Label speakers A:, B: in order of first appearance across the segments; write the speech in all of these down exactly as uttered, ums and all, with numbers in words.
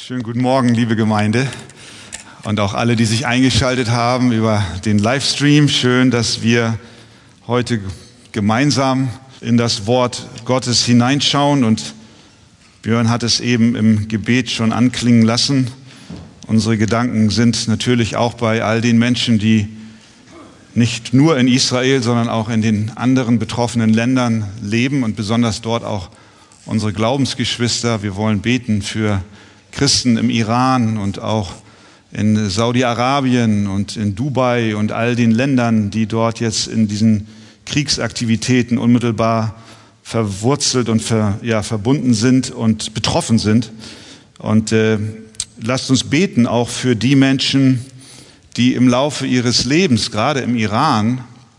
A: Schönen guten Morgen, liebe Gemeinde und auch alle, die sich eingeschaltet haben über den Livestream. Schön, dass wir heute gemeinsam in das Wort Gottes hineinschauen. Und Björn hat es eben im Gebet schon anklingen lassen. Unsere Gedanken sind natürlich auch bei all den Menschen, die nicht nur in Israel, sondern auch in den anderen betroffenen Ländern leben und besonders dort auch unsere Glaubensgeschwister. Wir wollen beten für Christen im Iran und auch in Saudi-Arabien und in Dubai und all den Ländern, die dort jetzt in diesen Kriegsaktivitäten unmittelbar verwurzelt und ver, ja, verbunden sind und betroffen sind. Und äh, lasst uns beten auch für die Menschen, die im Laufe ihres Lebens, gerade im Iran,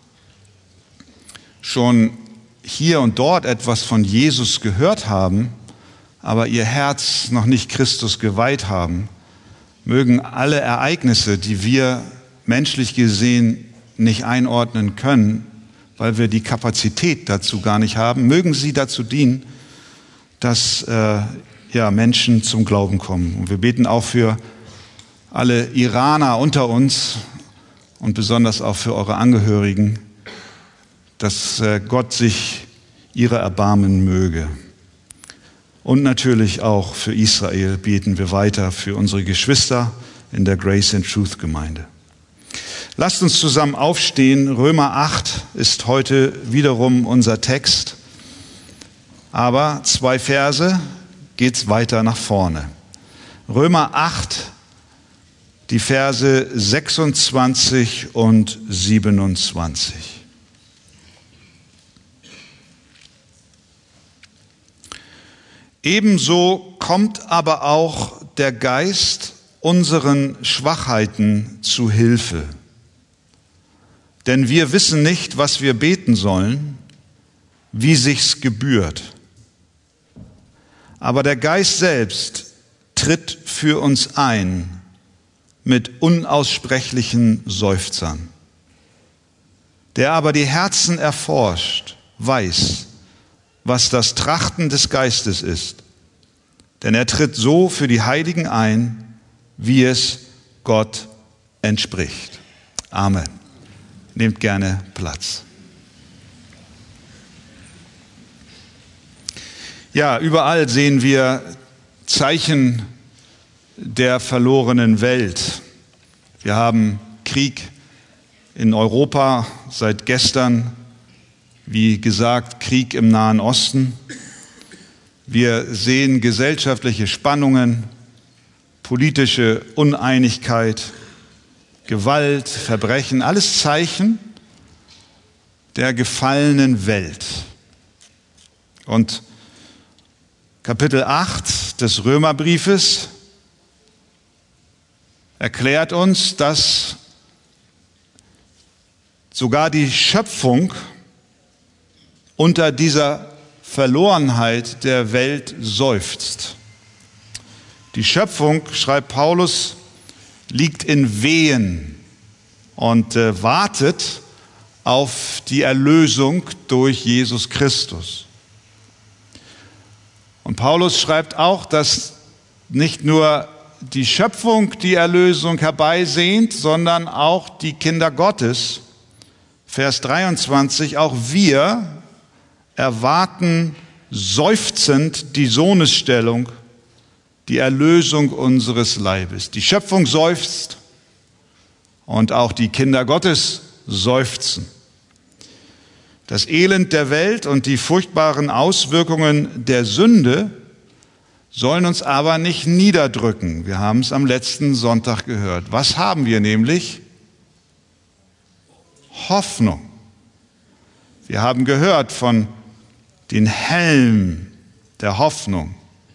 A: schon hier und dort etwas von Jesus gehört haben, aber ihr Herz noch nicht Christus geweiht haben. Mögen alle Ereignisse, die wir menschlich gesehen nicht einordnen können, weil wir die Kapazität dazu gar nicht haben, mögen sie dazu dienen, dass äh, ja, Menschen zum Glauben kommen. Und wir beten auch für alle Iraner unter uns und besonders auch für eure Angehörigen, dass äh, Gott sich ihrer erbarmen möge. Und natürlich auch für Israel beten wir weiter für unsere Geschwister in der Grace and Truth Gemeinde. Lasst uns zusammen aufstehen. Römer acht ist heute wiederum unser Text. Aber zwei Verse geht's weiter nach vorne. Römer acht, die Verse sechsundzwanzig und siebenundzwanzig. Ebenso kommt aber auch der Geist unseren Schwachheiten zu Hilfe. Denn wir wissen nicht, was wir beten sollen, wie sich's gebührt. Aber der Geist selbst tritt für uns ein mit unaussprechlichen Seufzern. Der aber die Herzen erforscht, weiß, was das Trachten des Geistes ist. Denn er tritt so für die Heiligen ein, wie es Gott entspricht. Amen. Nehmt gerne Platz. Ja, überall sehen wir Zeichen der verlorenen Welt. Wir haben Krieg in Europa seit gestern. Wie gesagt, Krieg im Nahen Osten. Wir sehen gesellschaftliche Spannungen, politische Uneinigkeit, Gewalt, Verbrechen, alles Zeichen der gefallenen Welt. Und Kapitel acht des Römerbriefes erklärt uns, dass sogar die Schöpfung unter dieser Verlorenheit der Welt seufzt. Die Schöpfung, schreibt Paulus, liegt in Wehen und äh, wartet auf die Erlösung durch Jesus Christus. Und Paulus schreibt auch, dass nicht nur die Schöpfung die Erlösung herbeisehnt, sondern auch die Kinder Gottes. Vers dreiundzwanzig, auch wir erwarten seufzend die Sohnesstellung, die Erlösung unseres Leibes. Die Schöpfung seufzt und auch die Kinder Gottes seufzen. Das Elend der Welt und die furchtbaren Auswirkungen der Sünde sollen uns aber nicht niederdrücken. Wir haben es am letzten Sonntag gehört. Was haben wir nämlich? Hoffnung. Wir haben gehört von den Helm der Hoffnung.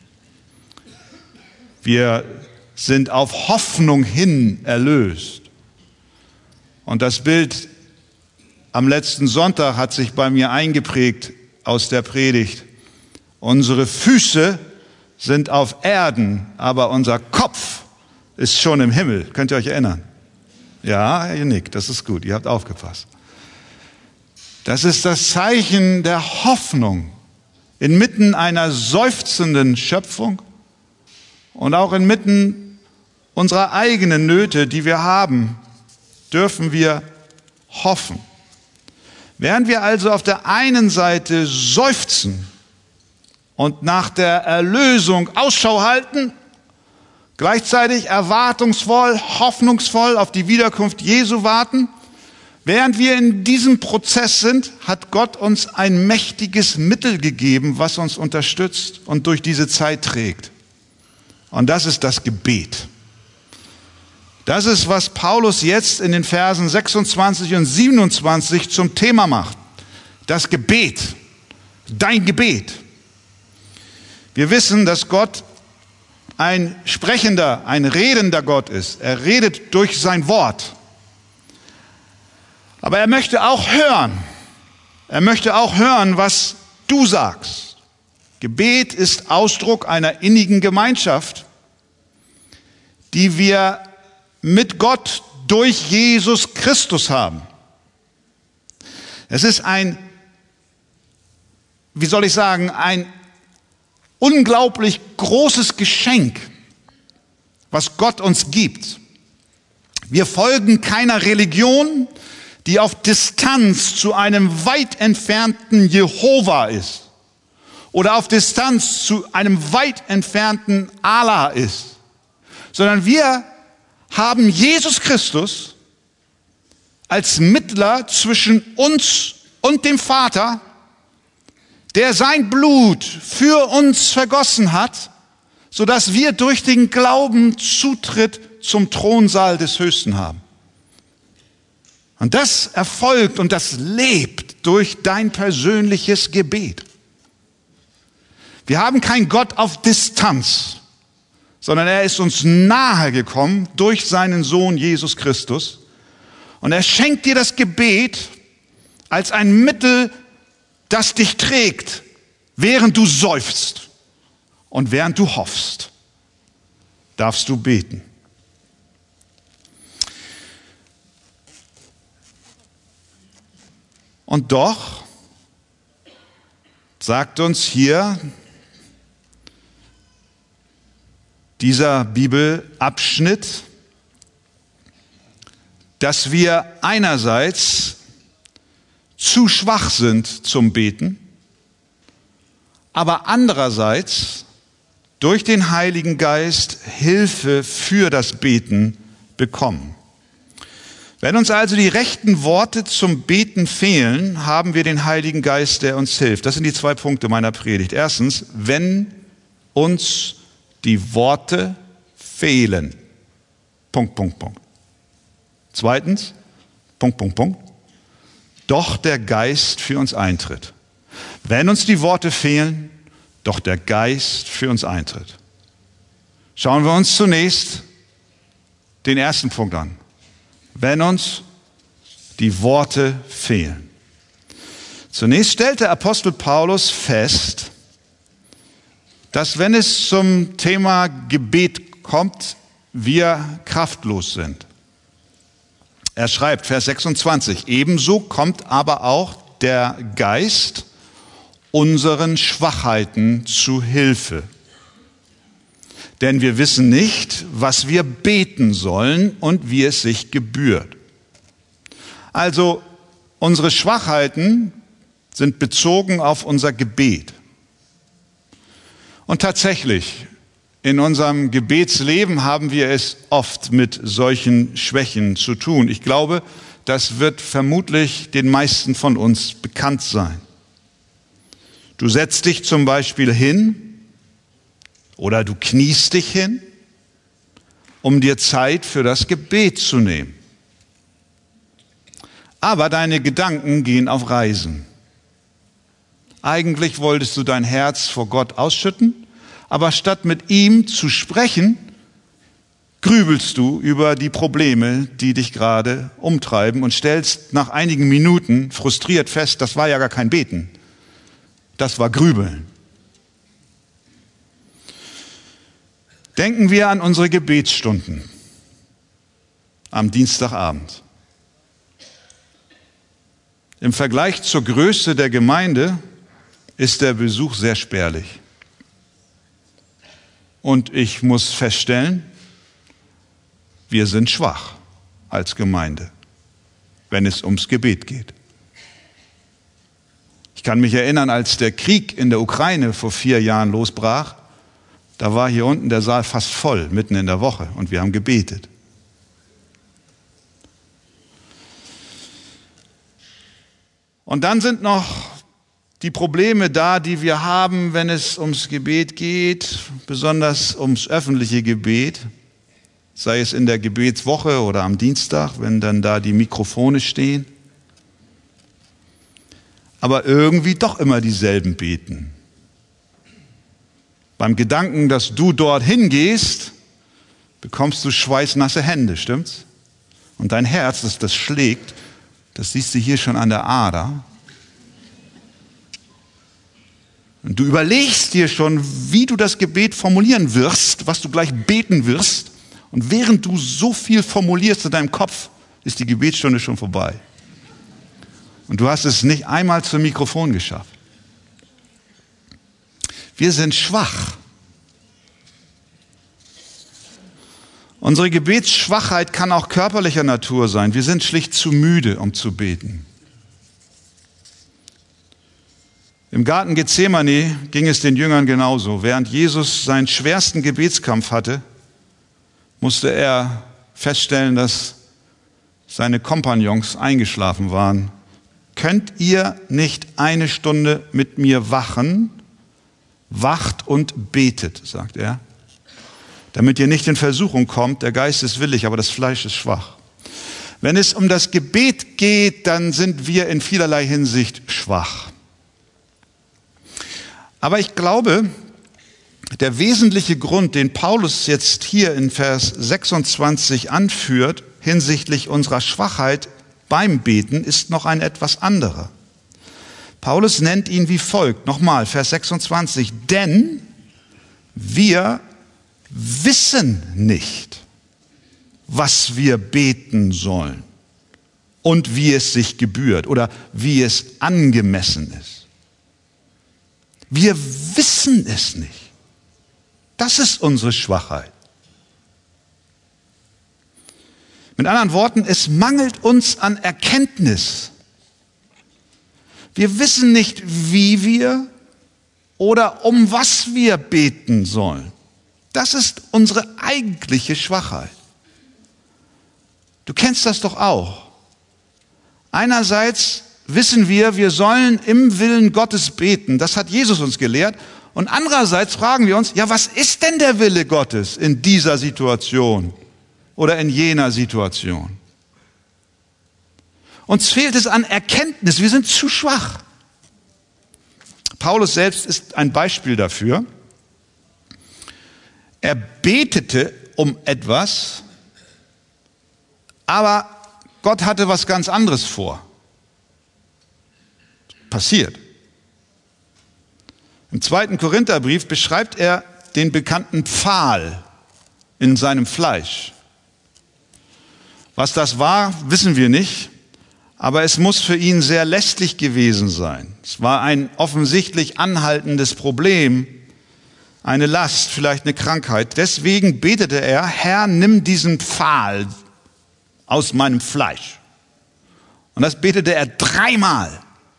A: Wir sind auf Hoffnung hin erlöst. Und das Bild am letzten Sonntag hat sich bei mir eingeprägt aus der Predigt. Unsere Füße sind auf Erden, aber unser Kopf ist schon im Himmel. Könnt ihr euch erinnern? Ja, ihr nickt, das ist gut, ihr habt aufgepasst. Das ist das Zeichen der Hoffnung inmitten einer seufzenden Schöpfung Und auch inmitten unserer eigenen Nöte, die wir haben, dürfen wir hoffen. Während wir also auf der einen Seite seufzen und nach der Erlösung Ausschau halten, gleichzeitig erwartungsvoll, hoffnungsvoll auf die Wiederkunft Jesu warten, während wir in diesem Prozess sind, hat Gott uns ein mächtiges Mittel gegeben, was uns unterstützt und durch diese Zeit trägt. Und das ist das Gebet. Das ist, was Paulus jetzt in den Versen sechsundzwanzig und siebenundzwanzig zum Thema macht. Das Gebet, dein Gebet. Wir wissen, dass Gott ein sprechender, ein redender Gott ist. Er redet durch sein Wort. Aber er möchte auch hören. Er möchte auch hören, was du sagst. Gebet ist Ausdruck einer innigen Gemeinschaft, die wir mit Gott durch Jesus Christus haben. Es ist ein, wie soll ich sagen, ein unglaublich großes Geschenk, was Gott uns gibt. Wir folgen keiner Religion, die auf Distanz zu einem weit entfernten Jehova ist oder auf Distanz zu einem weit entfernten Allah ist, sondern wir haben Jesus Christus als Mittler zwischen uns und dem Vater, der sein Blut für uns vergossen hat, sodass wir durch den Glauben Zutritt zum Thronsaal des Höchsten haben. Und das erfolgt und das lebt durch dein persönliches Gebet. Wir haben keinen Gott auf Distanz, sondern er ist uns nahe gekommen durch seinen Sohn Jesus Christus. Und er schenkt dir das Gebet als ein Mittel, das dich trägt, während du seufzt und während du hoffst, darfst du beten. Und doch sagt uns hier dieser Bibelabschnitt, dass wir einerseits zu schwach sind zum Beten, aber andererseits durch den Heiligen Geist Hilfe für das Beten bekommen. Wenn uns also die rechten Worte zum Beten fehlen, haben wir den Heiligen Geist, der uns hilft. Das sind die zwei Punkte meiner Predigt. Erstens, wenn uns die Worte fehlen. Punkt, Punkt, Punkt. Zweitens, Punkt, Punkt, Punkt. Doch der Geist für uns eintritt. Wenn uns die Worte fehlen, doch der Geist für uns eintritt. Schauen wir uns zunächst den ersten Punkt an. Wenn uns die Worte fehlen. Zunächst stellt der Apostel Paulus fest, dass wenn es zum Thema Gebet kommt, wir kraftlos sind. Er schreibt, Vers sechsundzwanzig, ebenso kommt aber auch der Geist unseren Schwachheiten zu Hilfe. Denn wir wissen nicht, was wir beten sollen und wie es sich gebührt. Also unsere Schwachheiten sind bezogen auf unser Gebet. Und tatsächlich, in unserem Gebetsleben haben wir es oft mit solchen Schwächen zu tun. Ich glaube, das wird vermutlich den meisten von uns bekannt sein. Du setzt dich zum Beispiel hin oder du kniest dich hin, um dir Zeit für das Gebet zu nehmen. Aber deine Gedanken gehen auf Reisen. Eigentlich wolltest du dein Herz vor Gott ausschütten, aber statt mit ihm zu sprechen, grübelst du über die Probleme, die dich gerade umtreiben und stellst nach einigen Minuten frustriert fest, das war ja gar kein Beten, das war Grübeln. Denken wir an unsere Gebetsstunden am Dienstagabend. Im Vergleich zur Größe der Gemeinde ist der Besuch sehr spärlich. Und ich muss feststellen, wir sind schwach als Gemeinde, wenn es ums Gebet geht. Ich kann mich erinnern, als der Krieg in der Ukraine vor vier Jahren losbrach, da war hier unten der Saal fast voll, mitten in der Woche, und wir haben gebetet. Und dann sind noch die Probleme da, die wir haben, wenn es ums Gebet geht, besonders ums öffentliche Gebet, sei es in der Gebetswoche oder am Dienstag, wenn dann da die Mikrofone stehen. Aber irgendwie doch immer dieselben beten. Beim Gedanken, dass du dorthin gehst, bekommst du schweißnasse Hände, stimmt's? Und dein Herz, das, das schlägt, das siehst du hier schon an der Ader. Und du überlegst dir schon, wie du das Gebet formulieren wirst, was du gleich beten wirst. Und während du so viel formulierst in deinem Kopf, ist die Gebetsstunde schon vorbei. Und du hast es nicht einmal zum Mikrofon geschafft. Wir sind schwach. Unsere Gebetsschwachheit kann auch körperlicher Natur sein. Wir sind schlicht zu müde, um zu beten. Im Garten Gethsemane ging es den Jüngern genauso. Während Jesus seinen schwersten Gebetskampf hatte, musste er feststellen, dass seine Kompagnons eingeschlafen waren. Könnt ihr nicht eine Stunde mit mir wachen? Wacht und betet, sagt er, damit ihr nicht in Versuchung kommt. Der Geist ist willig, aber das Fleisch ist schwach. Wenn es um das Gebet geht, dann sind wir in vielerlei Hinsicht schwach. Aber ich glaube, der wesentliche Grund, den Paulus jetzt hier in Vers sechsundzwanzig anführt, hinsichtlich unserer Schwachheit beim Beten, ist noch ein etwas anderer. Paulus nennt ihn wie folgt, nochmal, Vers sechsundzwanzig, denn wir wissen nicht, was wir beten sollen und wie es sich gebührt oder wie es angemessen ist. Wir wissen es nicht. Das ist unsere Schwachheit. Mit anderen Worten, es mangelt uns an Erkenntnis. Wir wissen nicht, wie wir oder um was wir beten sollen. Das ist unsere eigentliche Schwachheit. Du kennst das doch auch. Einerseits wissen wir, wir sollen im Willen Gottes beten. Das hat Jesus uns gelehrt. Und andererseits fragen wir uns, ja, was ist denn der Wille Gottes in dieser Situation oder in jener Situation? Uns fehlt es an Erkenntnis. Wir sind zu schwach. Paulus selbst ist ein Beispiel dafür. Er betete um etwas, aber Gott hatte was ganz anderes vor. Passiert. Im zweiten Korintherbrief beschreibt er den bekannten Pfahl in seinem Fleisch. Was das war, wissen wir nicht, aber es muss für ihn sehr lästig gewesen sein. Es war ein offensichtlich anhaltendes Problem, eine Last, vielleicht eine Krankheit. Deswegen betete er, Herr, nimm diesen Pfahl aus meinem Fleisch. Und das betete er dreimal.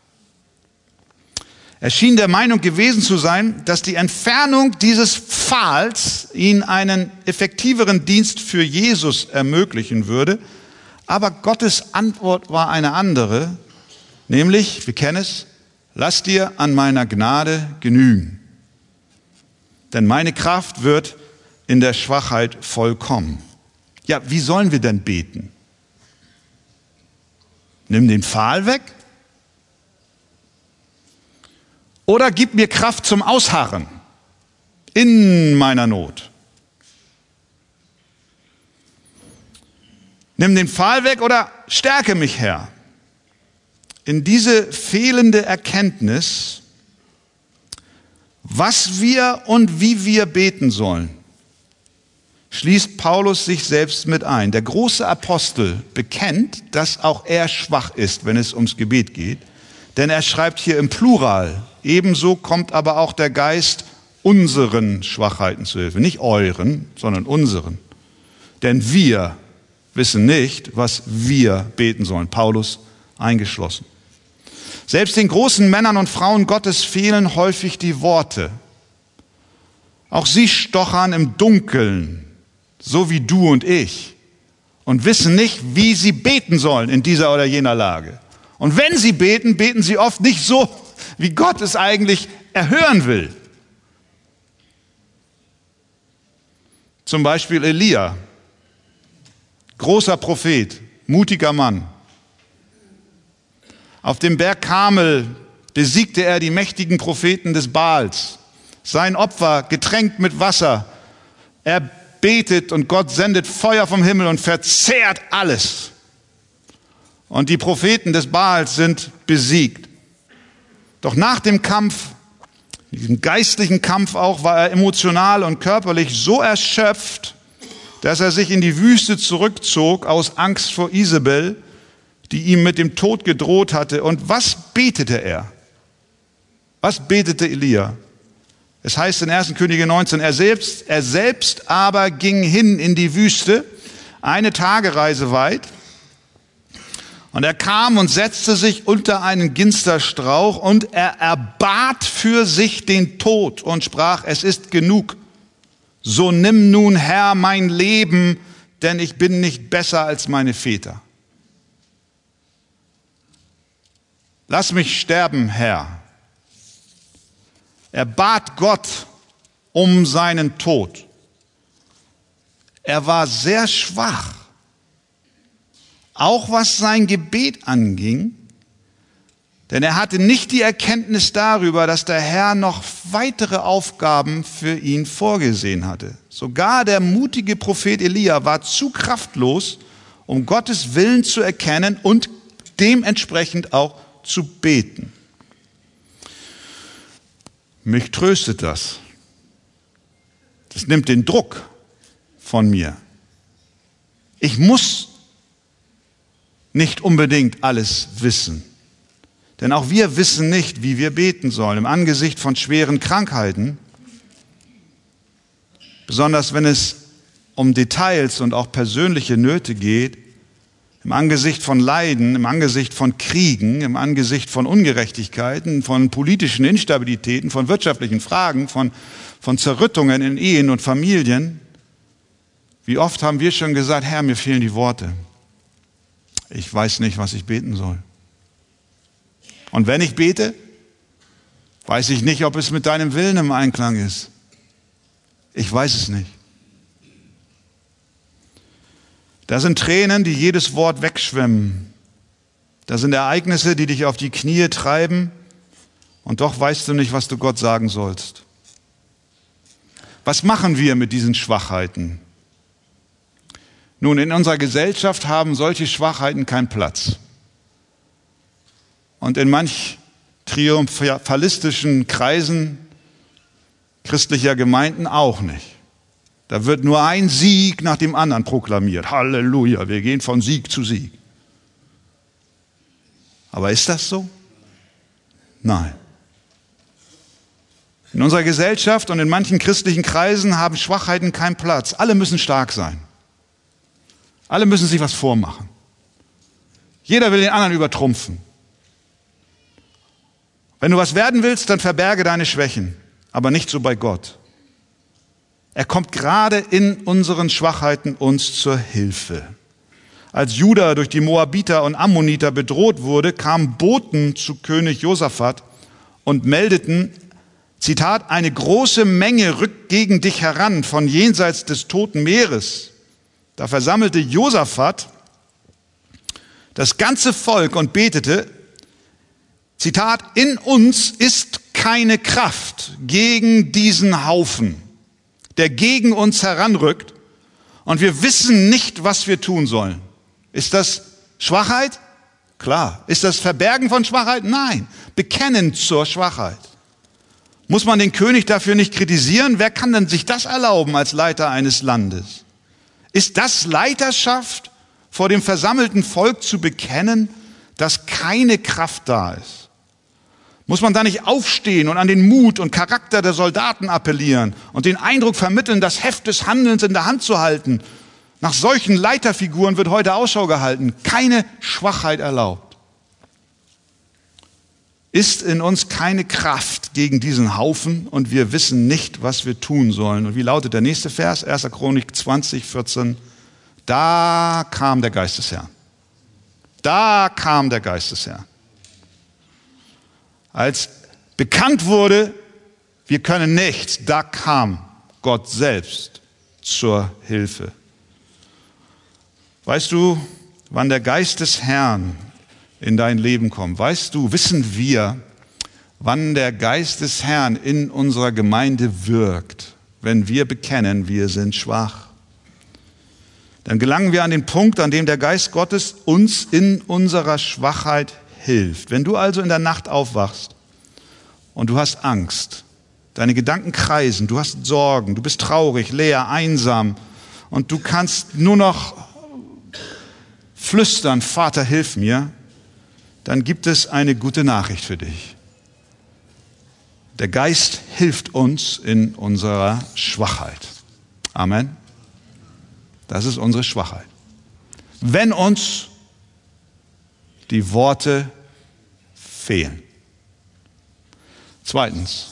A: Er schien der Meinung gewesen zu sein, dass die Entfernung dieses Pfahls ihn einen effektiveren Dienst für Jesus ermöglichen würde. Aber Gottes Antwort war eine andere, nämlich, wir kennen es, lass dir an meiner Gnade genügen. Denn meine Kraft wird in der Schwachheit vollkommen. Ja, wie sollen wir denn beten? Nimm den Pfahl weg? Oder gib mir Kraft zum Ausharren in meiner Not. Nimm den Pfahl weg oder stärke mich, Herr. In diese fehlende Erkenntnis, was wir und wie wir beten sollen, schließt Paulus sich selbst mit ein. Der große Apostel bekennt, dass auch er schwach ist, wenn es ums Gebet geht. Denn er schreibt hier im Plural. Ebenso kommt aber auch der Geist unseren Schwachheiten zu Hilfe. Nicht euren, sondern unseren. Denn wir wissen nicht, was wir beten sollen. Paulus eingeschlossen. Selbst den großen Männern und Frauen Gottes fehlen häufig die Worte. Auch sie stochern im Dunkeln, so wie du und ich, und wissen nicht, wie sie beten sollen in dieser oder jener Lage. Und wenn sie beten, beten sie oft nicht so, wie Gott es eigentlich erhören will. Zum Beispiel Elia, großer Prophet, mutiger Mann. Auf dem Berg Karmel besiegte er die mächtigen Propheten des Baals. Sein Opfer getränkt mit Wasser. Er betet und Gott sendet Feuer vom Himmel und verzehrt alles. Und die Propheten des Baals sind besiegt. Doch nach dem Kampf, diesem geistlichen Kampf auch, war er emotional und körperlich so erschöpft, dass er sich in die Wüste zurückzog aus Angst vor Isabel, die ihm mit dem Tod gedroht hatte. Und was betete er? Was betete Elia? Es heißt in erster Könige neunzehn, er selbst, er selbst aber ging hin in die Wüste, eine Tagereise weit. Und er kam und setzte sich unter einen Ginsterstrauch und er erbat für sich den Tod und sprach, es ist genug. So nimm nun, Herr, mein Leben, denn ich bin nicht besser als meine Väter. Lass mich sterben, Herr. Er bat Gott um seinen Tod. Er war sehr schwach, auch was sein Gebet anging, denn er hatte nicht die Erkenntnis darüber, dass der Herr noch weitere Aufgaben für ihn vorgesehen hatte. Sogar der mutige Prophet Elia war zu kraftlos, um Gottes Willen zu erkennen und dementsprechend auch zu beten. Mich tröstet das. Das nimmt den Druck von mir. Ich muss nicht unbedingt alles wissen. Denn auch wir wissen nicht, wie wir beten sollen im Angesicht von schweren Krankheiten. Besonders wenn es um Details und auch persönliche Nöte geht. Im Angesicht von Leiden, im Angesicht von Kriegen, im Angesicht von Ungerechtigkeiten, von politischen Instabilitäten, von wirtschaftlichen Fragen, von, von Zerrüttungen in Ehen und Familien. Wie oft haben wir schon gesagt, Herr, mir fehlen die Worte. Ich weiß nicht, was ich beten soll. Und wenn ich bete, weiß ich nicht, ob es mit deinem Willen im Einklang ist. Ich weiß es nicht. Da sind Tränen, die jedes Wort wegschwemmen. Da sind Ereignisse, die dich auf die Knie treiben und doch weißt du nicht, was du Gott sagen sollst. Was machen wir mit diesen Schwachheiten? Nun, in unserer Gesellschaft haben solche Schwachheiten keinen Platz. Und in manch triumphalistischen Kreisen christlicher Gemeinden auch nicht. Da wird nur ein Sieg nach dem anderen proklamiert. Halleluja, wir gehen von Sieg zu Sieg. Aber ist das so? Nein. In unserer Gesellschaft und in manchen christlichen Kreisen haben Schwachheiten keinen Platz. Alle müssen stark sein. Alle müssen sich was vormachen. Jeder will den anderen übertrumpfen. Wenn du was werden willst, dann verberge deine Schwächen, aber nicht so bei Gott. Er kommt gerade in unseren Schwachheiten uns zur Hilfe. Als Juda durch die Moabiter und Ammoniter bedroht wurde, kamen Boten zu König Josaphat und meldeten, Zitat, eine große Menge rückt gegen dich heran von jenseits des Toten Meeres. Da versammelte Josaphat das ganze Volk und betete, Zitat, in uns ist keine Kraft gegen diesen Haufen, der gegen uns heranrückt und wir wissen nicht, was wir tun sollen. Ist das Schwachheit? Klar. Ist das Verbergen von Schwachheit? Nein. Bekennen zur Schwachheit. Muss man den König dafür nicht kritisieren? Wer kann denn sich das erlauben als Leiter eines Landes? Ist das Leiterschaft, vor dem versammelten Volk zu bekennen, dass keine Kraft da ist? Muss man da nicht aufstehen und an den Mut und Charakter der Soldaten appellieren und den Eindruck vermitteln, das Heft des Handelns in der Hand zu halten? Nach solchen Leiterfiguren wird heute Ausschau gehalten. Keine Schwachheit erlaubt. Ist in uns keine Kraft gegen diesen Haufen und wir wissen nicht, was wir tun sollen. Und wie lautet der nächste Vers? erster Chronik zwanzig, vierzehn. Da kam der Geist des Herrn. Da kam der Geist des Herrn. Als bekannt wurde, wir können nichts, da kam Gott selbst zur Hilfe. Weißt du, wann der Geist des Herrn in dein Leben kommt? Weißt du, wissen wir, wann der Geist des Herrn in unserer Gemeinde wirkt, wenn wir bekennen, wir sind schwach? Dann gelangen wir an den Punkt, an dem der Geist Gottes uns in unserer Schwachheit hilft. Wenn du also in der Nacht aufwachst und du hast Angst, deine Gedanken kreisen, du hast Sorgen, du bist traurig, leer, einsam und du kannst nur noch flüstern, Vater, hilf mir, dann gibt es eine gute Nachricht für dich. Der Geist hilft uns in unserer Schwachheit. Amen. Das ist unsere Schwachheit. Wenn uns die Worte fehlen. Zweitens,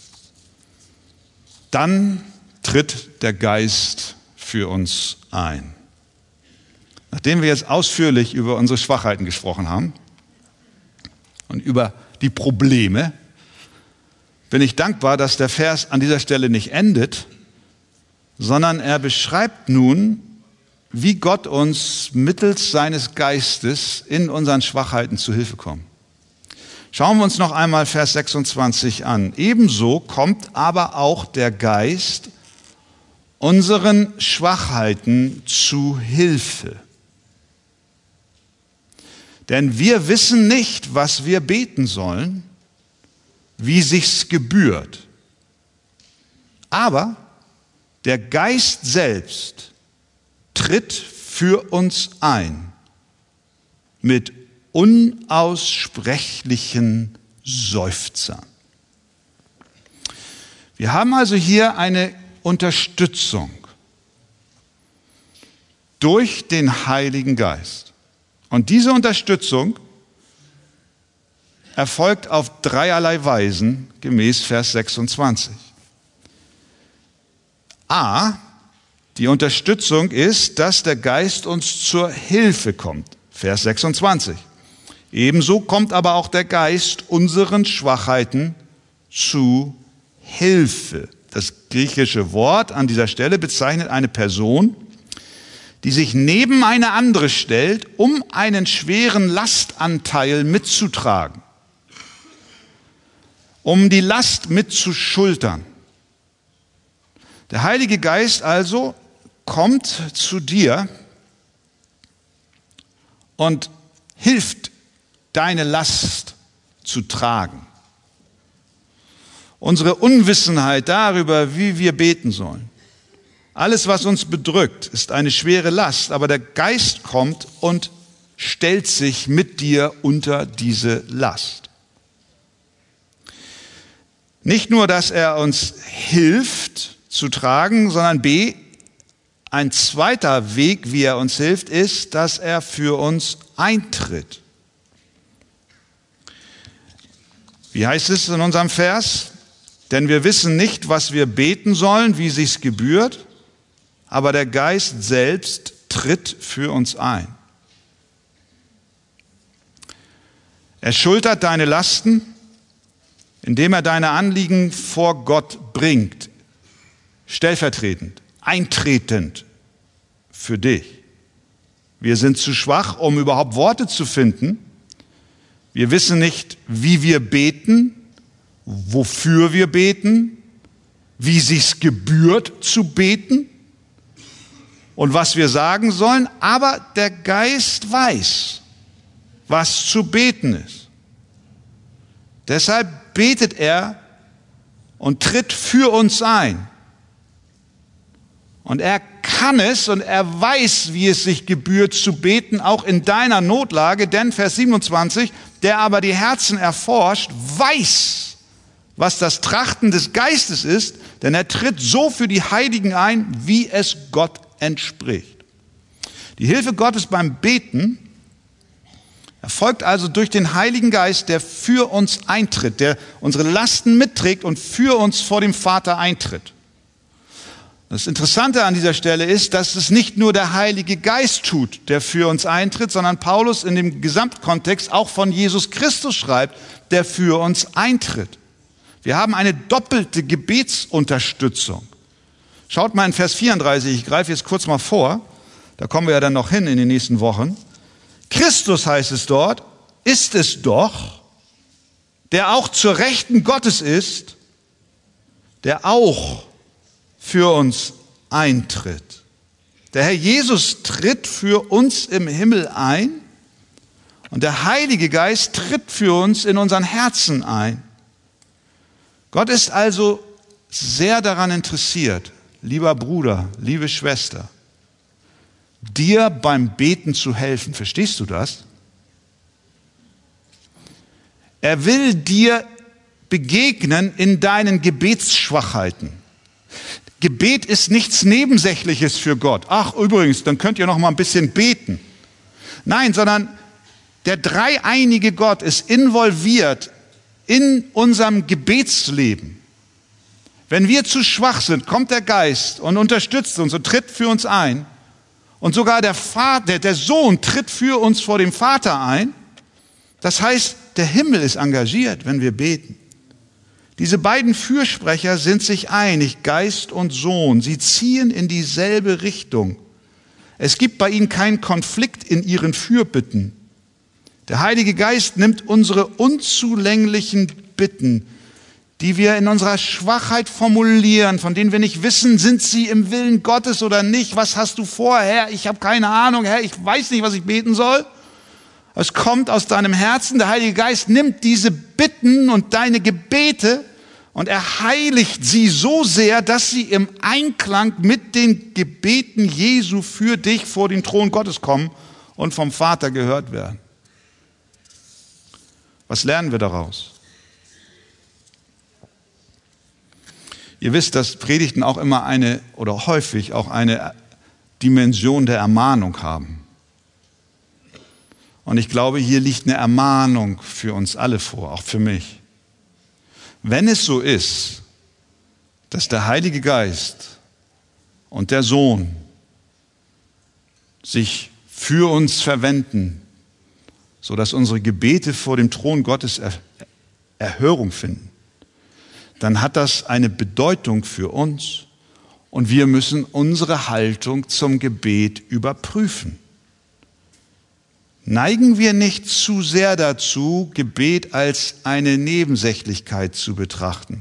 A: dann tritt der Geist für uns ein. Nachdem wir jetzt ausführlich über unsere Schwachheiten gesprochen haben und über die Probleme, bin ich dankbar, dass der Vers an dieser Stelle nicht endet, sondern er beschreibt nun, wie Gott uns mittels seines Geistes in unseren Schwachheiten zu Hilfe kommt. Schauen wir uns noch einmal Vers sechsundzwanzig an. Ebenso kommt aber auch der Geist unseren Schwachheiten zu Hilfe. Denn wir wissen nicht, was wir beten sollen, wie sich's gebührt. Aber der Geist selbst tritt für uns ein mit unaussprechlichen Seufzern. Wir haben also hier eine Unterstützung durch den Heiligen Geist. Und diese Unterstützung erfolgt auf dreierlei Weisen gemäß Vers sechsundzwanzig. A, die Unterstützung ist, dass der Geist uns zur Hilfe kommt. Vers sechsundzwanzig. Ebenso kommt aber auch der Geist unseren Schwachheiten zu Hilfe. Das griechische Wort an dieser Stelle bezeichnet eine Person, die sich neben eine andere stellt, um einen schweren Lastanteil mitzutragen, um die Last mitzuschultern. Der Heilige Geist also kommt zu dir und hilft, deine Last zu tragen. Unsere Unwissenheit darüber, wie wir beten sollen. Alles, was uns bedrückt, ist eine schwere Last, aber der Geist kommt und stellt sich mit dir unter diese Last. Nicht nur, dass er uns hilft zu tragen, sondern B, ein zweiter Weg, wie er uns hilft, ist, dass er für uns eintritt. Wie heißt es in unserem Vers? Denn wir wissen nicht, was wir beten sollen, wie sich's gebührt, aber der Geist selbst tritt für uns ein. Er schultert deine Lasten, indem er deine Anliegen vor Gott bringt, stellvertretend, eintretend für dich. Wir sind zu schwach, um überhaupt Worte zu finden. Wir wissen nicht, wie wir beten, wofür wir beten, wie sich's gebührt zu beten und was wir sagen sollen, aber der Geist weiß, was zu beten ist. Deshalb betet er und tritt für uns ein. Und er kann es und er weiß, wie es sich gebührt zu beten, auch in deiner Notlage. Denn, Vers siebenundzwanzig, der aber die Herzen erforscht, weiß, was das Trachten des Geistes ist, denn er tritt so für die Heiligen ein, wie es Gott entspricht. Die Hilfe Gottes beim Beten erfolgt also durch den Heiligen Geist, der für uns eintritt, der unsere Lasten mitträgt und für uns vor dem Vater eintritt. Das Interessante an dieser Stelle ist, dass es nicht nur der Heilige Geist tut, der für uns eintritt, sondern Paulus in dem Gesamtkontext auch von Jesus Christus schreibt, der für uns eintritt. Wir haben eine doppelte Gebetsunterstützung. Schaut mal in Vers vierunddreißig, ich greife jetzt kurz mal vor, da kommen wir ja dann noch hin in den nächsten Wochen. Christus, heißt es dort, ist es doch, der auch zur Rechten Gottes ist, der auch für uns eintritt. Der Herr Jesus tritt für uns im Himmel ein und der Heilige Geist tritt für uns in unseren Herzen ein. Gott ist also sehr daran interessiert, lieber Bruder, liebe Schwester, dir beim Beten zu helfen. Verstehst du das? Er will dir begegnen in deinen Gebetsschwachheiten. Gebet ist nichts Nebensächliches für Gott. Ach, übrigens, dann könnt ihr noch mal ein bisschen beten. Nein, sondern der dreieinige Gott ist involviert in unserem Gebetsleben. Wenn wir zu schwach sind, kommt der Geist und unterstützt uns und tritt für uns ein. Und sogar der Vater, der Sohn tritt für uns vor dem Vater ein. Das heißt, der Himmel ist engagiert, wenn wir beten. Diese beiden Fürsprecher sind sich einig, Geist und Sohn. Sie ziehen in dieselbe Richtung. Es gibt bei ihnen keinen Konflikt in ihren Fürbitten. Der Heilige Geist nimmt unsere unzulänglichen Bitten, die wir in unserer Schwachheit formulieren, von denen wir nicht wissen, sind sie im Willen Gottes oder nicht. Was hast du vor, Herr? Ich habe keine Ahnung, Herr, ich weiß nicht, was ich beten soll. Es kommt aus deinem Herzen. Der Heilige Geist nimmt diese Bitten und deine Gebete und er heiligt sie so sehr, dass sie im Einklang mit den Gebeten Jesu für dich vor den Thron Gottes kommen und vom Vater gehört werden. Was lernen wir daraus? Ihr wisst, dass Predigten auch immer eine oder häufig auch eine Dimension der Ermahnung haben. Und ich glaube, hier liegt eine Ermahnung für uns alle vor, auch für mich. Wenn es so ist, dass der Heilige Geist und der Sohn sich für uns verwenden, sodass unsere Gebete vor dem Thron Gottes er- Erhörung finden, dann hat das eine Bedeutung für uns und wir müssen unsere Haltung zum Gebet überprüfen. Neigen wir nicht zu sehr dazu, Gebet als eine Nebensächlichkeit zu betrachten?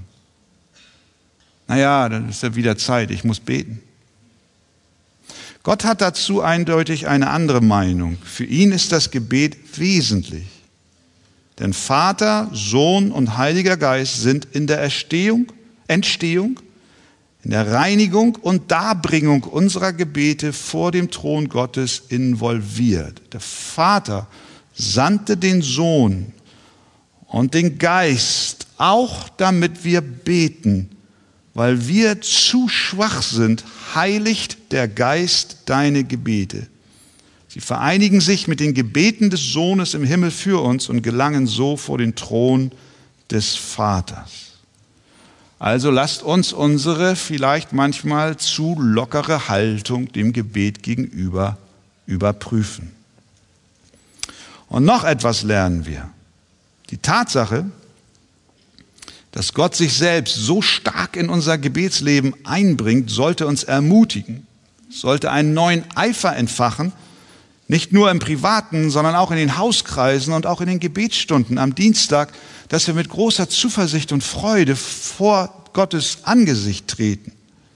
A: Naja, dann ist ja wieder Zeit, ich muss beten. Gott hat dazu eindeutig eine andere Meinung. Für ihn ist das Gebet wesentlich. Denn Vater, Sohn und Heiliger Geist sind in der Erstehung, Entstehung, in der Reinigung und Darbringung unserer Gebete vor dem Thron Gottes involviert. Der Vater sandte den Sohn und den Geist, auch damit wir beten, weil wir zu schwach sind, heiligt der Geist deine Gebete. Sie vereinigen sich mit den Gebeten des Sohnes im Himmel für uns und gelangen so vor den Thron des Vaters. Also lasst uns unsere vielleicht manchmal zu lockere Haltung dem Gebet gegenüber überprüfen. Und noch etwas lernen wir. Die Tatsache, dass Gott sich selbst so stark in unser Gebetsleben einbringt, sollte uns ermutigen, sollte einen neuen Eifer entfachen, nicht nur im Privaten, sondern auch in den Hauskreisen und auch in den Gebetsstunden am Dienstag, dass wir mit großer Zuversicht und Freude vor Gottes Angesicht treten.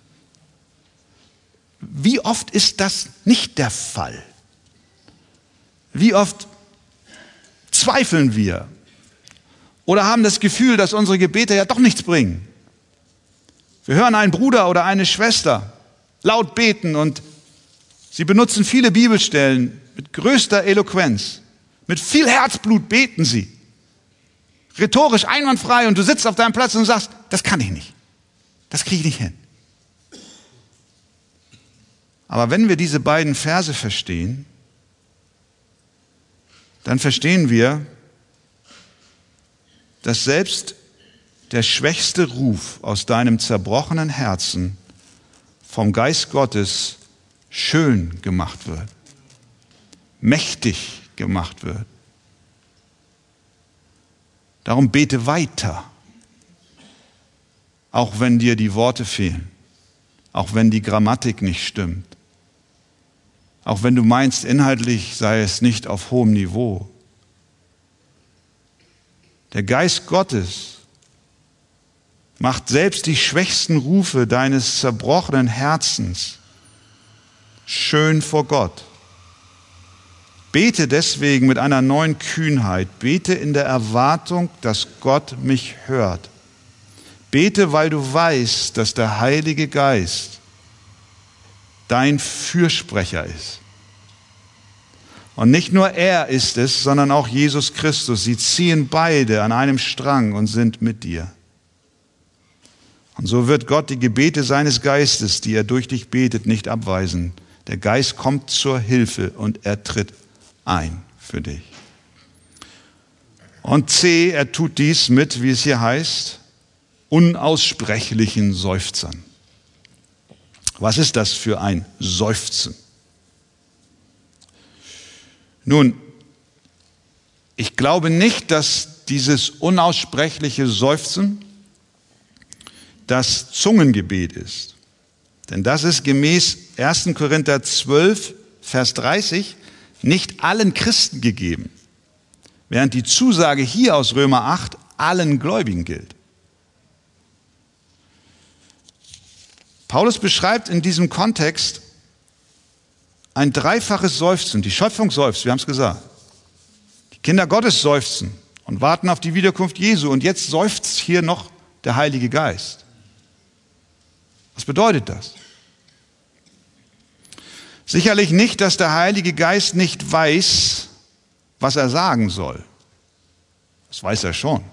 A: Wie oft ist das nicht der Fall? Wie oft zweifeln wir oder haben das Gefühl, dass unsere Gebete ja doch nichts bringen? Wir hören einen Bruder oder eine Schwester laut beten und sie benutzen viele Bibelstellen mit größter Eloquenz. Mit viel Herzblut beten sie. Rhetorisch einwandfrei und du sitzt auf deinem Platz und sagst, das kann ich nicht. Das kriege ich nicht hin. Aber wenn wir diese beiden Verse verstehen, dann verstehen wir, dass selbst der schwächste Ruf aus deinem zerbrochenen Herzen vom Geist Gottes schön gemacht wird, mächtig gemacht wird. Darum bete weiter, auch wenn dir die Worte fehlen, auch wenn die Grammatik nicht stimmt, auch wenn du meinst, inhaltlich sei es nicht auf hohem Niveau. Der Geist Gottes macht selbst die schwächsten Rufe deines zerbrochenen Herzens schön vor Gott. Bete deswegen mit einer neuen Kühnheit. Bete in der Erwartung, dass Gott mich hört. Bete, weil du weißt, dass der Heilige Geist dein Fürsprecher ist. Und nicht nur er ist es, sondern auch Jesus Christus. Sie ziehen beide an einem Strang und sind mit dir. Und so wird Gott die Gebete seines Geistes, die er durch dich betet, nicht abweisen. Der Geist kommt zur Hilfe und er tritt ein für dich. Und C, er tut dies mit, wie es hier heißt, unaussprechlichen Seufzern. Was ist das für ein Seufzen? Nun, ich glaube nicht, dass dieses unaussprechliche Seufzen das Zungengebet ist. Denn das ist gemäß erster Korinther zwölf, Vers dreißig, nicht allen Christen gegeben, während die Zusage hier aus Römer acht allen Gläubigen gilt. Paulus beschreibt in diesem Kontext ein dreifaches Seufzen. Die Schöpfung seufzt, wir haben es gesagt. Die Kinder Gottes seufzen und warten auf die Wiederkunft Jesu. Und jetzt seufzt hier noch der Heilige Geist. Was bedeutet das? Sicherlich nicht, dass der Heilige Geist nicht weiß, was er sagen soll. Das weiß er schon.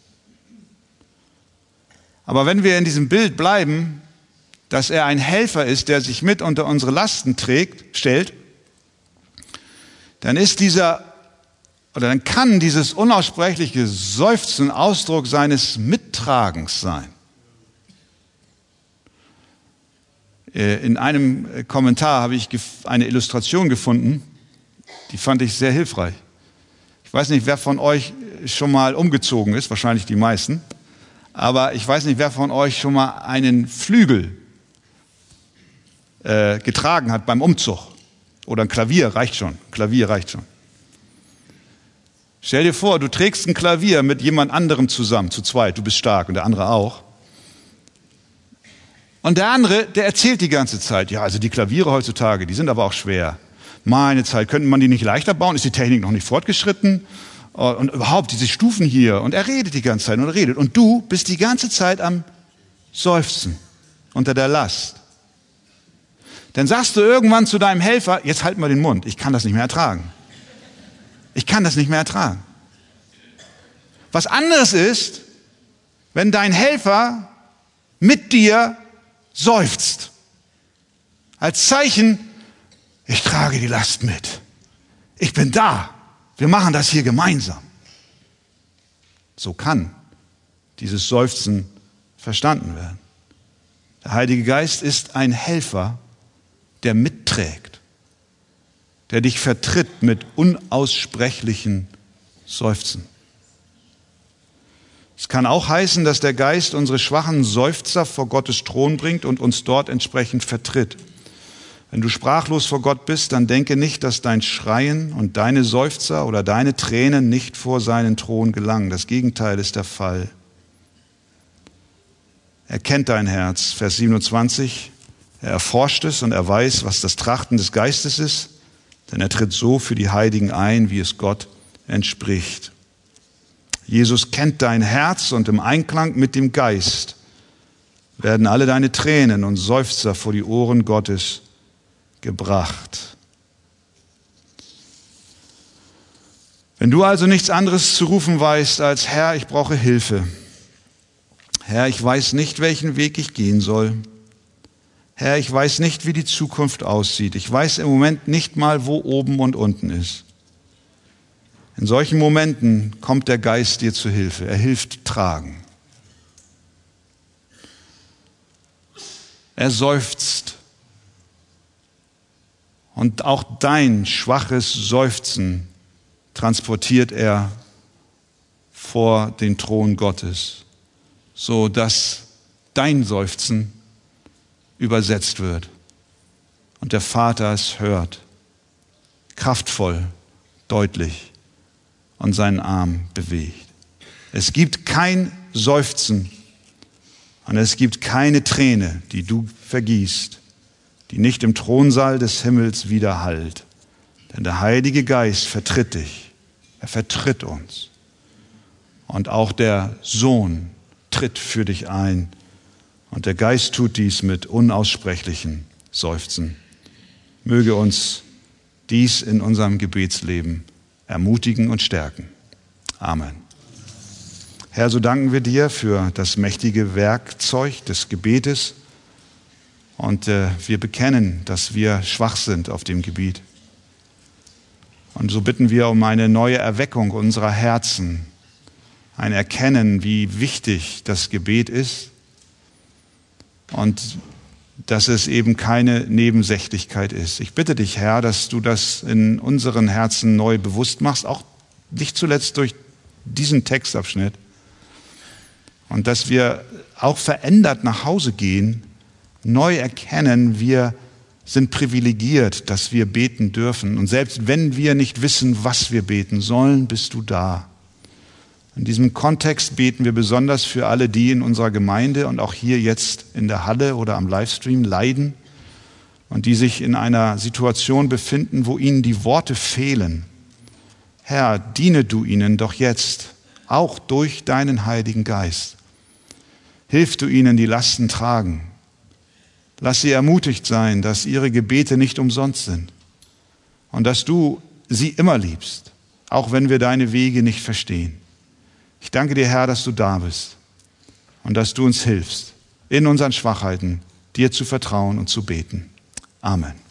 A: Aber wenn wir in diesem Bild bleiben, dass er ein Helfer ist, der sich mit unter unsere Lasten trägt, stellt, dann ist dieser, oder dann kann dieses unaussprechliche Seufzen Ausdruck seines Mittragens sein. In einem Kommentar habe ich eine Illustration gefunden, die fand ich sehr hilfreich. Ich weiß nicht, wer von euch schon mal umgezogen ist, wahrscheinlich die meisten, aber ich weiß nicht, wer von euch schon mal einen Flügel äh, getragen hat beim Umzug. Oder ein Klavier reicht schon, Klavier reicht schon. Stell dir vor, du trägst ein Klavier mit jemand anderem zusammen, zu zweit, du bist stark und der andere auch. Und der andere, der erzählt die ganze Zeit, ja, also die Klaviere heutzutage, die sind aber auch schwer. Meine Zeit, könnte man die nicht leichter bauen? Ist die Technik noch nicht fortgeschritten? Und überhaupt diese Stufen hier. Und er redet die ganze Zeit und redet. Und du bist die ganze Zeit am Seufzen unter der Last. Dann sagst du irgendwann zu deinem Helfer, jetzt halt mal den Mund, ich kann das nicht mehr ertragen. Ich kann das nicht mehr ertragen. Was anderes ist, wenn dein Helfer mit dir seufzt. Als Zeichen, ich trage die Last mit. Ich bin da. Wir machen das hier gemeinsam. So kann dieses Seufzen verstanden werden. Der Heilige Geist ist ein Helfer, der mitträgt, der dich vertritt mit unaussprechlichen Seufzen. Es kann auch heißen, dass der Geist unsere schwachen Seufzer vor Gottes Thron bringt und uns dort entsprechend vertritt. Wenn du sprachlos vor Gott bist, dann denke nicht, dass dein Schreien und deine Seufzer oder deine Tränen nicht vor seinen Thron gelangen. Das Gegenteil ist der Fall. Er kennt dein Herz, Vers siebenundzwanzig. Er erforscht es und er weiß, was das Trachten des Geistes ist, denn er tritt so für die Heiligen ein, wie es Gott entspricht. Jesus kennt dein Herz und im Einklang mit dem Geist werden alle deine Tränen und Seufzer vor die Ohren Gottes gebracht. Wenn du also nichts anderes zu rufen weißt als Herr, ich brauche Hilfe. Herr, ich weiß nicht, welchen Weg ich gehen soll. Herr, ich weiß nicht, wie die Zukunft aussieht. Ich weiß im Moment nicht mal, wo oben und unten ist. In solchen Momenten kommt der Geist dir zu Hilfe. Er hilft tragen. Er seufzt. Und auch dein schwaches Seufzen transportiert er vor den Thron Gottes, so dass dein Seufzen übersetzt wird und der Vater es hört, kraftvoll, deutlich und seinen Arm bewegt. Es gibt kein Seufzen und es gibt keine Träne, die du vergießt, die nicht im Thronsaal des Himmels widerhallt. Denn der Heilige Geist vertritt dich, er vertritt uns. Und auch der Sohn tritt für dich ein. Und der Geist tut dies mit unaussprechlichen Seufzen. Möge uns dies in unserem Gebetsleben ermutigen und stärken. Amen. Herr, so danken wir dir für das mächtige Werkzeug des Gebetes. Und äh, wir bekennen, dass wir schwach sind auf dem Gebiet. Und so bitten wir um eine neue Erweckung unserer Herzen, ein Erkennen, wie wichtig das Gebet ist und dass es eben keine Nebensächlichkeit ist. Ich bitte dich, Herr, dass du das in unseren Herzen neu bewusst machst, auch nicht zuletzt durch diesen Textabschnitt, und dass wir auch verändert nach Hause gehen, neu erkennen, wir sind privilegiert, dass wir beten dürfen. Und selbst wenn wir nicht wissen, was wir beten sollen, bist du da. In diesem Kontext beten wir besonders für alle, die in unserer Gemeinde und auch hier jetzt in der Halle oder am Livestream leiden und die sich in einer Situation befinden, wo ihnen die Worte fehlen. Herr, diene du ihnen doch jetzt, auch durch deinen Heiligen Geist. Hilf du ihnen, die Lasten tragen. Lass sie ermutigt sein, dass ihre Gebete nicht umsonst sind und dass du sie immer liebst, auch wenn wir deine Wege nicht verstehen. Ich danke dir, Herr, dass du da bist und dass du uns hilfst, in unseren Schwachheiten dir zu vertrauen und zu beten. Amen.